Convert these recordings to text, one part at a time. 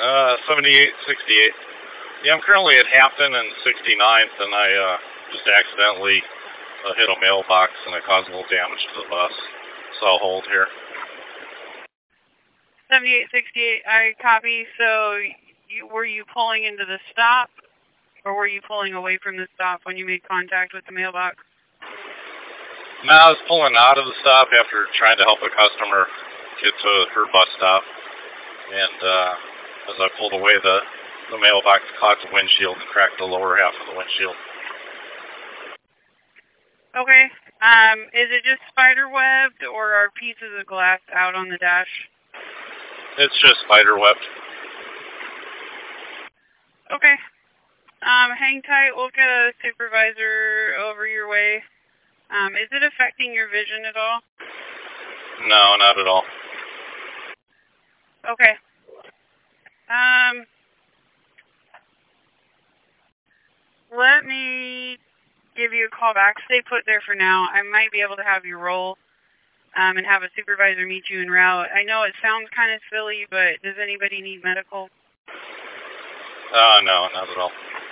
7868. Yeah, I'm currently at Hampton and 69th, and I just accidentally hit a mailbox, and it caused a little damage to the bus. So I'll hold here. 7868, I copy. So were you pulling into the stop, or were you pulling away from the stop when you made contact with the mailbox? No, I was pulling out of the stop after trying to help a customer get to her bus stop. And as I pulled away, the mailbox caught the windshield and cracked the lower half of the windshield. Okay. Is it just spider webbed, or are pieces of glass out on the dash? It's just spider webbed. Okay. Hang tight. We'll get a supervisor over your way. Is it affecting your vision at all? No, not at all. Okay. Let me give you a call back. Stay put there for now. I might be able to have you roll and have a supervisor meet you en route. I know it sounds kind of silly, but does anybody need medical? No, not at all.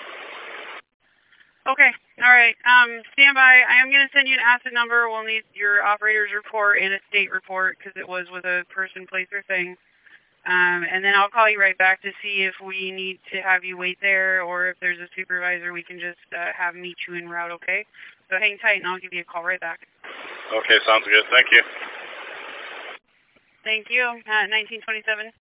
Okay. All right. Stand by. I am going to send you an asset number. We'll need your operator's report and a state report because it was with a person, place, or thing. And then I'll call you right back to see if we need to have you wait there or if there's a supervisor we can just have meet you en route, okay? So hang tight and I'll give you a call right back. Okay, sounds good. Thank you. Thank you. 1927.